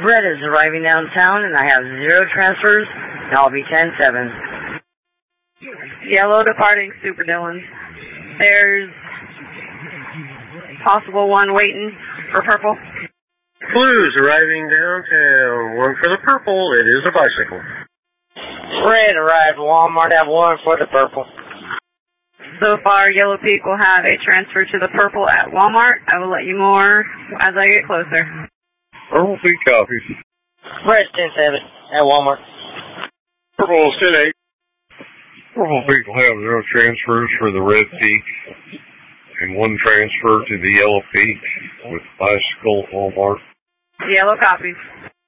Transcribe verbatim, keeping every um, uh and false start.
Red is arriving downtown, and I have zero transfers, and I'll be ten seven. Yellow departing Super Dillon. There's possible one waiting for purple. Blue's arriving downtown. One for the purple. It is a bicycle. Red arrived Walmart. Have one for the purple. So far, Yellow Peak will have a transfer to the purple at Walmart. I will let you more as I get closer. Purple Peak copies. Red ten seven at Walmart. Purple ten eight. Purple Peak will have zero transfers for the Red Peak and one transfer to the Yellow Peak with bicycle at Walmart. Yellow copies.